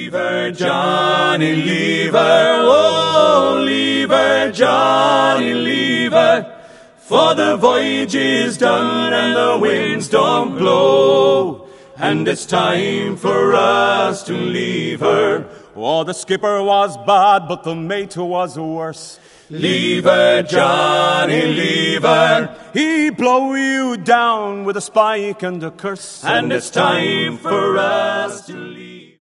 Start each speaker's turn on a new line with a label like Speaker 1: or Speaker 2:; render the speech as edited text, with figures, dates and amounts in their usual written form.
Speaker 1: Leave her, Johnny, leave her, oh, leave her, Johnny, leave her, for the voyage is done and the winds don't blow, and it's time for us to leave her.
Speaker 2: Oh, the skipper was bad, but the mate was worse.
Speaker 1: Leave her, Johnny, leave her.
Speaker 2: He blow you down with a spike and a curse.
Speaker 1: And it's time for us to leave.